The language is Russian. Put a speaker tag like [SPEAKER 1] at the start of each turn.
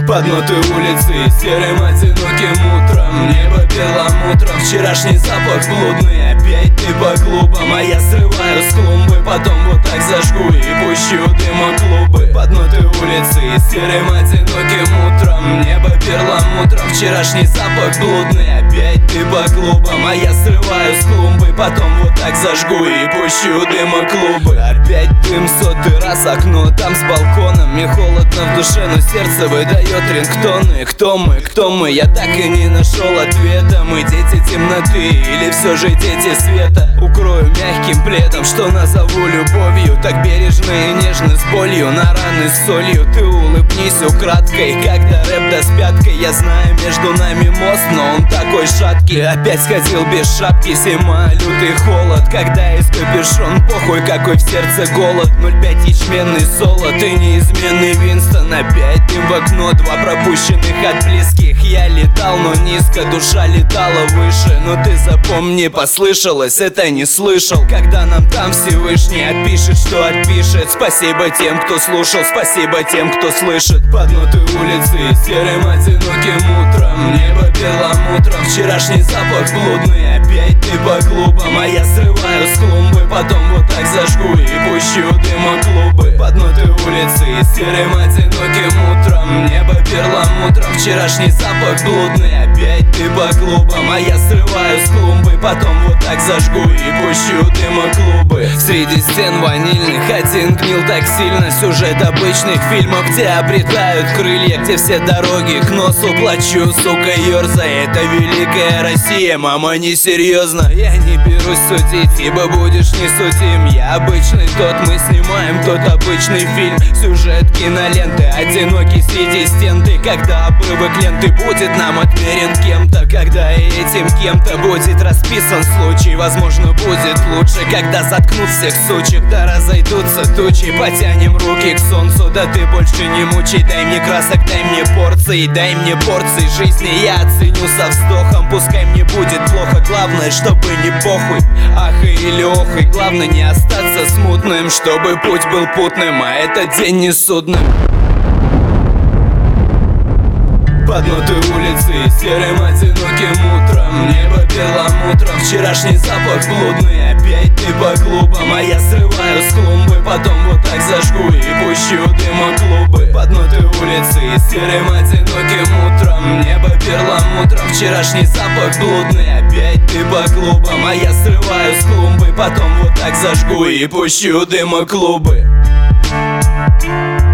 [SPEAKER 1] Под ноты улицы серым одиноким утром, небо перламутром, вчерашний запах блудный. Опять ты по клубам, а я срываю с клумбы, потом вот так зажгу и пущу дыма клубы. Под ноты улицы серым одиноким утром, небо перламутром, вчерашний запах блудный. Опять ты по клубам, а я срываю с клумбы, потом вот так зажгу и пущу дыма клубы. Опять дым сотый раз, окно там с балконом, мне холодно в душе, но сердце выдает рингтоны. Кто мы, кто мы, я так и не нашел ответа. Мы дети темноты или все же дети света? Укрою мягким пледом, что назову любовью, так бережно и нежно, с болью на раны с солью. Ты улыбнись украдкой, когда рэп даст пяткой. Я знаю, между нами мост, но он такой шаткий. Опять сходил без шапки, зима, лютый холод, когда есть капюшон, похуй какой в сердце голод. 0,5 ячменный солод и неизменный Винстон. Опять дым в окно, два пропущенных от близких. Я летал, но низко, душа летала выше. Но ты запомни, послышалось, это не слышал. Когда нам там Всевышний отпишет, что отпишет. Спасибо тем, кто слушал, спасибо тем, кто слышит. Под ноты улицы серым одиноким утром, небо перламутром, вчерашний запах блудный. Опять ты по клубам, а я срываю с клумбы, потом вот так зажгу и пущу дыма клубы. Под ноты улицы серым одиноким утром, небо перламутром, вчерашний запах блудный. Опять ты по клубам, а я срываю с клумбы, потом вот так зажгу и пущу дыма клубы. Среди стен ванильных один гнил так сильно. Сюжет обычных фильмов, где обретают крылья, где все дороги к носу плачу, сука, ёрзай. Это великая Россия, мама, несерьезно. Я не берусь судить, ибо будешь не судим. Я обычный тот, мы снимаем тот обычный фильм. Сюжет киноленты, одинокий среди стен. Ты когда обрывок ленты будет нам отмерен кем-то, когда и этим кем-то будет расписан случай. Возможно, будет лучше, когда заткнут всех сучек, да разойдутся тучи. Потянем руки к солнцу, да ты больше не мучай. Дай мне красок, дай мне порции, дай мне порции жизни. Я оценю со вздохом, пускай мне будет плохо. Главное, чтобы не похуй, ах или ох. И главное не остаться смутным, чтобы путь был путным, а этот день не судным. Под ноты улицы серым одиноким утром, небо перламутром, вчерашний запах блудный. Опять ты по клубам, а я срываю с клумбы, потом вот так зажгу и пущу дыма клубы. Под ноты улицы серым одиноким утром, небо перламутром, вчерашний запах блудный. Опять ты по клубам, а я срываю с клумбы, потом вот так зажгу и пущу дыма клубы.